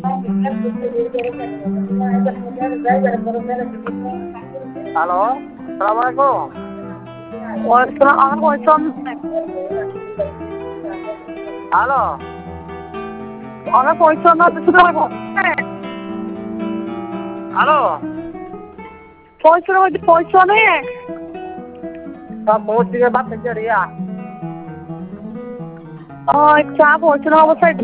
Hello, সালাম আলাইকুম। আমার পরিশ্রম হ্যালো, আমার পরিশ্রম হ্যালো, পরিশ্রম সব পৌঁছ থেকে বাদ থেকে রিয়া। চা পরিশ্রম অবস্থায়